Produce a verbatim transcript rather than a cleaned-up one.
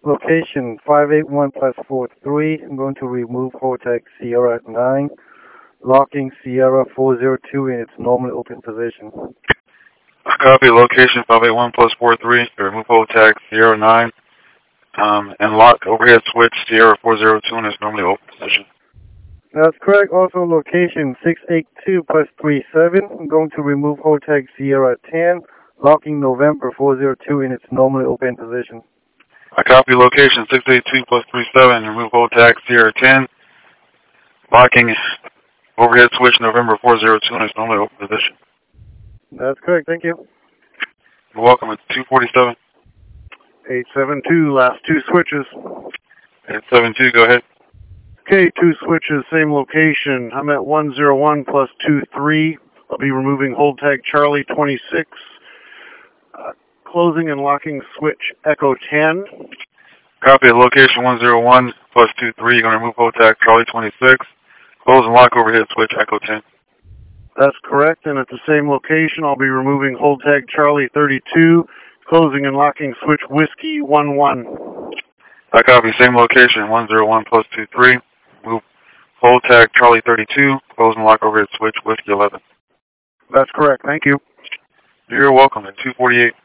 Location five eight one plus four three. I'm going to remove Holtec Sierra nine. Locking Sierra four zero two in its normally open position. Copy. Location five eight one plus four three. Remove Holtec Sierra nine. Um, and lock overhead switch Sierra four zero two in its normally open position. That's correct. Also location six eight two plus three seven. I'm going to remove Holtec Sierra ten. Locking November four zero two in its normally open position. I copy. Location six eight two plus three seven. Remove Holtec Sierra ten. Locking overhead switch November four zero two in its normally open position. That's correct. Thank you. You're welcome. It's two forty-seven. eight seven two, last two switches. eight seven two, go ahead. Okay, two switches, same location. I'm at one zero one plus two three. I'll be removing Holtec Charlie twenty-six. Uh, closing and locking switch Echo ten. Copy. At location one zero one plus two three. You're going to remove Holtec Charlie twenty-six. Close and lock overhead switch Echo ten. That's correct. And at the same location, I'll be removing Holtec Charlie thirty-two. Closing and locking switch Whiskey one one. I copy. Same location one zero one plus two three. Move Holtec Charlie thirty-two. Close and lock overhead switch Whiskey eleven. That's correct. Thank you. You're welcome. At two forty-eight.